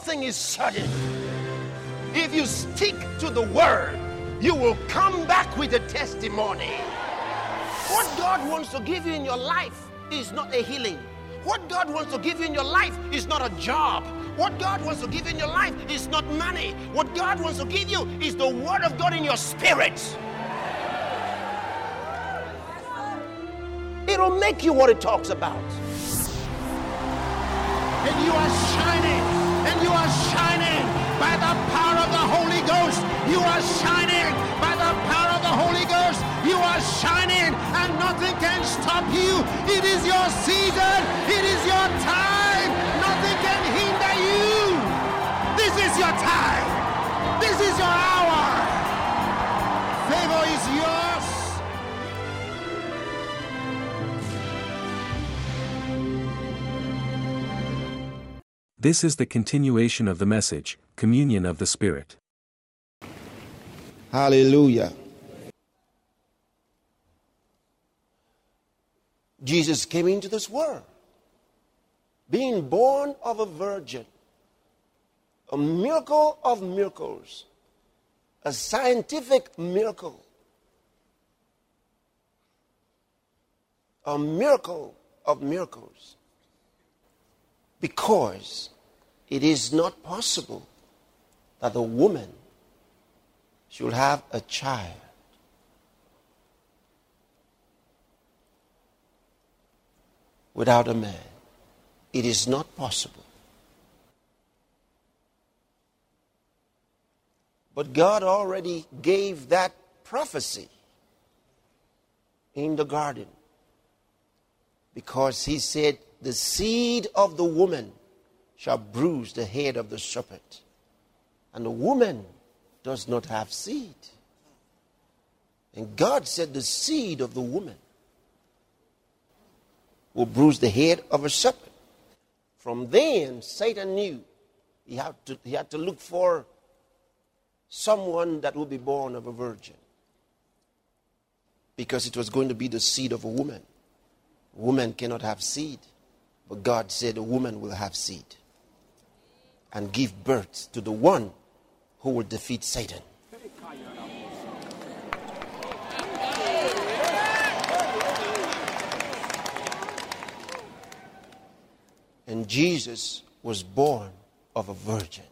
thing is certain. If you stick to the word, you will come back with a testimony. What God wants to give you in your life is not a healing. What God wants to give you in your life is not a job. What God wants to give you in your life is not money. What God wants to give you is the word of God in your spirit. It'll make you what it talks about. And you are shining. And you are shining by the power of the Holy Ghost. You are shining by the power of the Holy Ghost. You are shining and nothing can stop you. It is your season. It is your time. Nothing can hinder you. This is your time. This is your hour. Favor is yours. This is the continuation of the message, Communion of the Spirit. Hallelujah. Jesus came into this world, being born of a virgin, a miracle of miracles, a scientific miracle, a miracle of miracles, because it is not possible that a woman should have a child without a man. It is not possible. But God already gave that prophecy in the garden, because he said, the seed of the woman shall bruise the head of the serpent. And the woman does not have seed. And God said the seed of the woman will bruise the head of a serpent. From then, Satan knew he had to look for someone that would be born of a virgin, because it was going to be the seed of a woman. A woman cannot have seed, but God said a woman will have seed and give birth to the one who will defeat Satan. And Jesus was born of a virgin.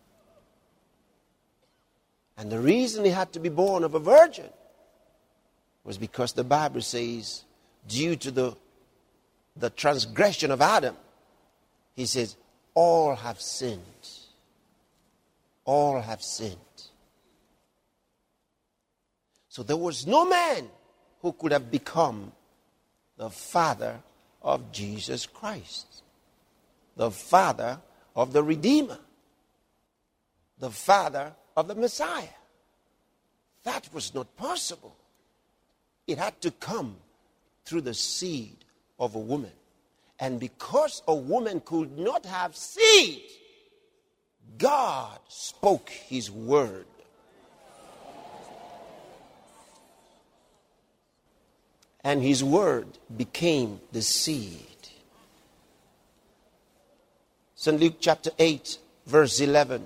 And the reason he had to be born of a virgin was because the Bible says, due to the transgression of Adam, he says, all have sinned. All have sinned. So there was no man who could have become the father of Jesus Christ, the father of the Redeemer, the father of the Messiah. That was not possible. It had to come through the seed of a woman. And because a woman could not have seed, God spoke his word. And his word became the seed. St. Luke chapter 8, verse 11.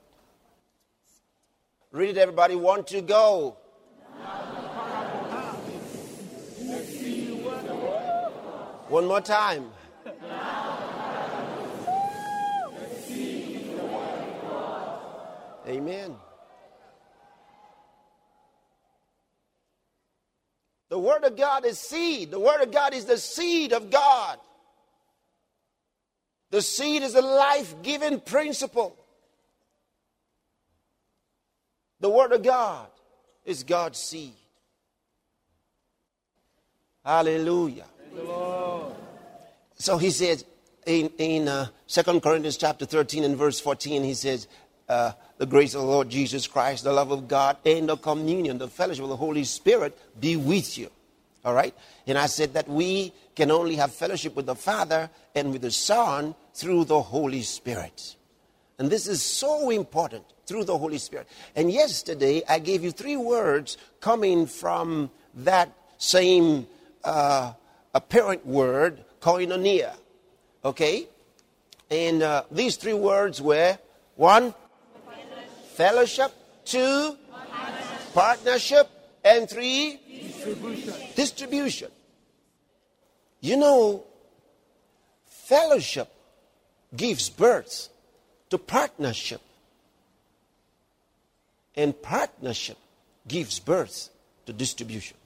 Read it, everybody. 1, 2, go. One more time. Amen. The Word of God is seed. The Word of God is the seed of God. The seed is a life-giving principle. The Word of God is God's seed. Hallelujah. So he says in 2 Corinthians chapter 13 and verse 14, he says, the grace of the Lord Jesus Christ, the love of God, and the communion, the fellowship of the Holy Spirit be with you. All right? And I said that we can only have fellowship with the Father and with the Son through the Holy Spirit. And this is so important, through the Holy Spirit. And yesterday, I gave you 3 words coming from that same apparent word, koinonia. Okay? And these 3 words were 1, fellowship. 2, partnership. And 3, distribution. You know, fellowship gives birth to partnership. And partnership gives birth to distribution.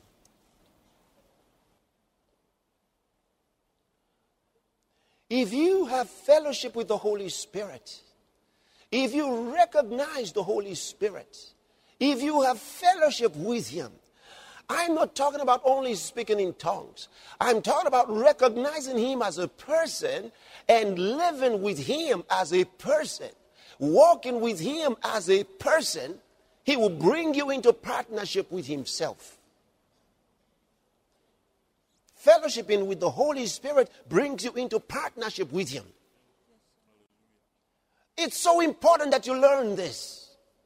If you have fellowship with the Holy Spirit, if you recognize the Holy Spirit, if you have fellowship with Him, I'm not talking about only speaking in tongues. I'm talking about recognizing Him as a person and living with Him as a person, walking with Him as a person. He will bring you into partnership with Himself. Fellowshipping with the Holy Spirit brings you into partnership with Him. It's so important that you learn this.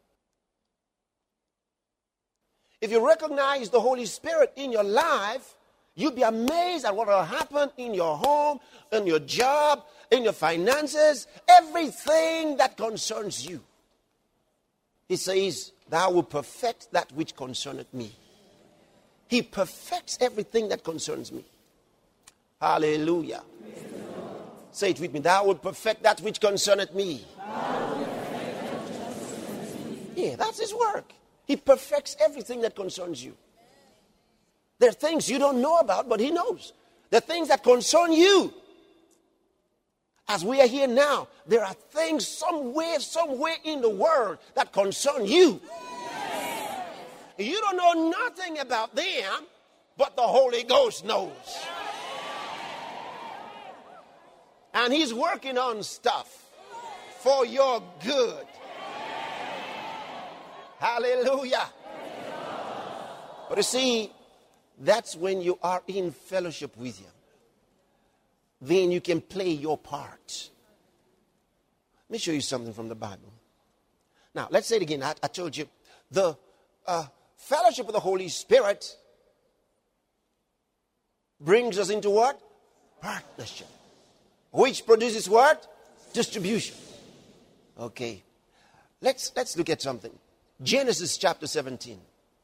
If you recognize the Holy Spirit in your life, you'll be amazed at what will happen in your home, in your job, in your finances, everything that concerns you. He says, thou wilt perfect that which concerneth me. He perfects everything that concerns me. Hallelujah. Say it with me. Thou wilt perfect that which concerneth me. Yeah, that's His work. He perfects everything that concerns you. There are things you don't know about, but He knows. There are things that concern you. As we are here now, there are things somewhere in the world that concern you. You don't know nothing about them, but the Holy Ghost knows. And He's working on stuff for your good. Hallelujah. But you see, that's when you are in fellowship with Him. Then you can play your part. Let me show you something from the Bible. Now, let's say it again. I told you, the fellowship with the Holy Spirit brings us into what? Partnership. Which produces what? Distribution. Okay. Let's look at something. Genesis chapter 17.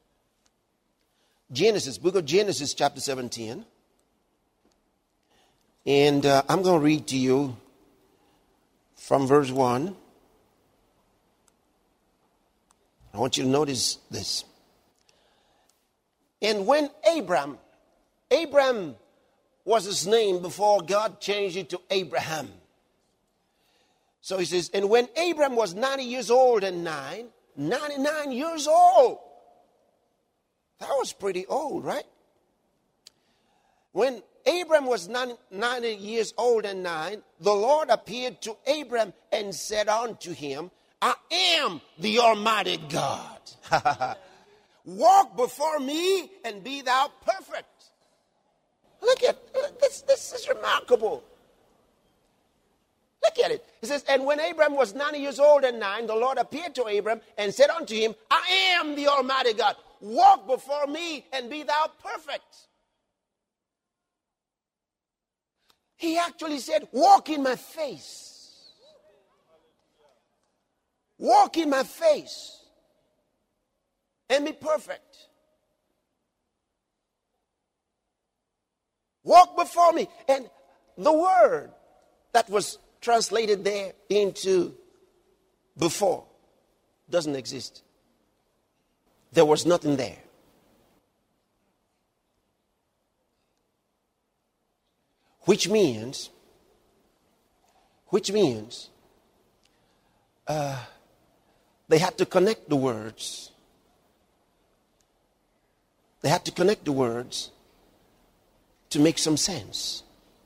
Book of Genesis chapter 17. And I'm going to read to you from verse 1. I want you to notice this. And when Abram was his name before God changed it to Abraham. So he says, and when Abram was 90 years old and 99 years old. That was pretty old, right? When Abram was 90 years old and 9, the Lord appeared to Abram and said unto him, I am the Almighty God. Walk before me and be thou perfect. Look at this. This is remarkable. Look at it. It says, and when Abram was 90 years old and 9, the Lord appeared to Abram and said unto him, I am the Almighty God. Walk before me and be thou perfect. He actually said, walk in my face. Walk in my face and be perfect. Walk before me. And the word that was translated there into before doesn't exist. There was nothing there. Which means they had to connect the words. They had to connect the words to make some sense.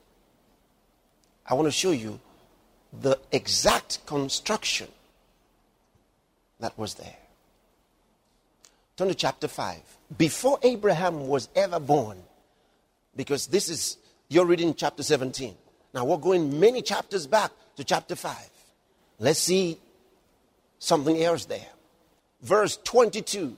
I want to show you the exact construction that was there. Turn to chapter 5. Before Abraham was ever born, because this is, you're reading chapter 17. Now we're going many chapters back to chapter 5. Let's see something else there. Verse 22.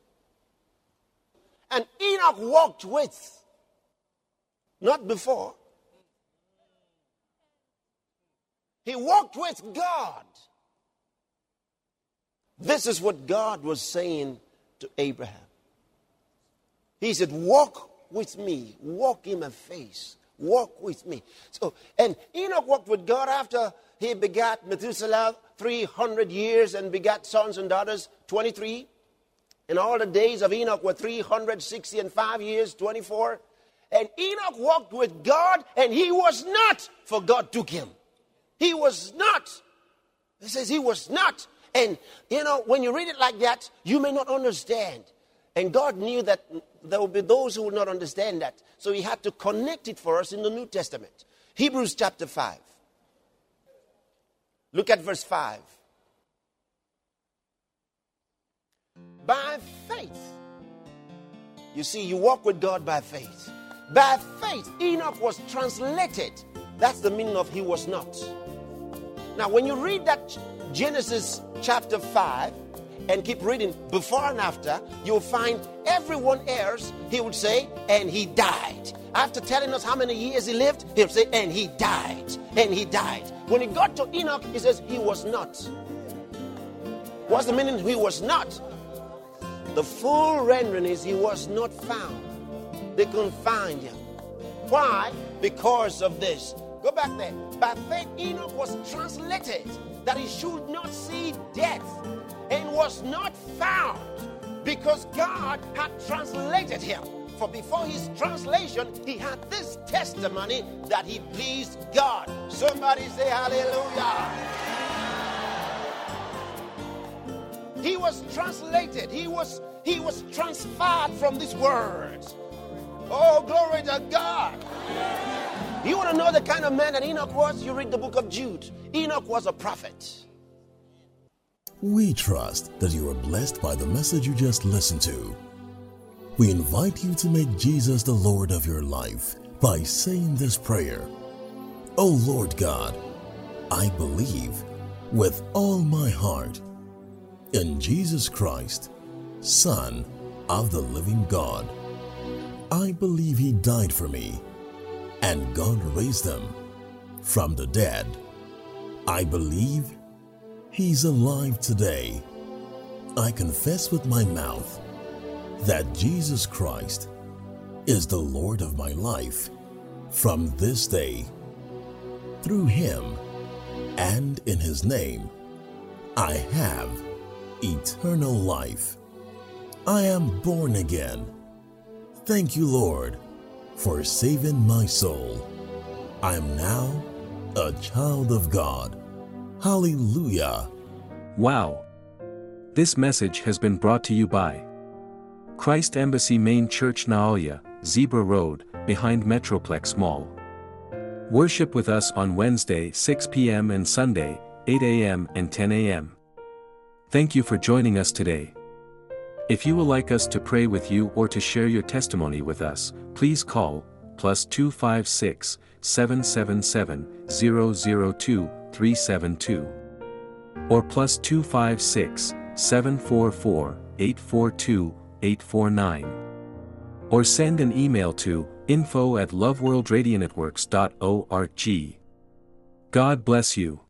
And Enoch walked with, not before. He walked with God. This is what God was saying to Abraham. He said, walk with me, walk in my face, walk with me. So, and Enoch walked with God after he begat Methuselah 300 years and begat sons and daughters 23. And all the days of Enoch were 360 and 5 years, 24. And Enoch walked with God, and he was not, for God took him. He was not. It says he was not. And, when you read it like that, you may not understand. And God knew that there would be those who would not understand that. So he had to connect it for us in the New Testament. Hebrews chapter 5. Look at verse 5. By faith. You see, you walk with God by faith. By faith, Enoch was translated. That's the meaning of he was not. Now, when you read that Genesis chapter 5 and keep reading before and after, you'll find everyone else, he would say, and he died. After telling us how many years he lived, he'll say, and he died, and he died. When he got to Enoch, he says, he was not. What's the meaning? He was not. The full rendering is he was not found. They couldn't find him. Why? Because of this. Go back there. By faith, Enoch was translated that he should not see death and was not found because God had translated him. For before his translation, he had this testimony that he pleased God. Somebody say hallelujah. He was translated. He was transferred from this world. Oh, glory to God. You want to know the kind of man that Enoch was? You read the book of Jude. Enoch was a prophet. We trust that you are blessed by the message you just listened to. We invite you to make Jesus the Lord of your life by saying this prayer. Oh Lord God, I believe with all my heart in Jesus Christ, Son of the living God. I believe he died for me, and God raised him from the dead. I believe he's alive today. I confess with my mouth that Jesus Christ is the Lord of my life from this day. Through him and in his name, I have eternal life. I am born again. Thank you, Lord, for saving my soul. I am now a child of God. Hallelujah. Wow. This message has been brought to you by Christ Embassy Main Church, Naoya, Zebra Road, behind Metroplex Mall. Worship with us on Wednesday 6 p.m. and Sunday 8 a.m. and 10 a.m. Thank you for joining us today. If you would like us to pray with you or to share your testimony with us, please call +256 777 002 372 or +256 744 842 849 or send an email to info@loveworldradionetworks.org. God bless you.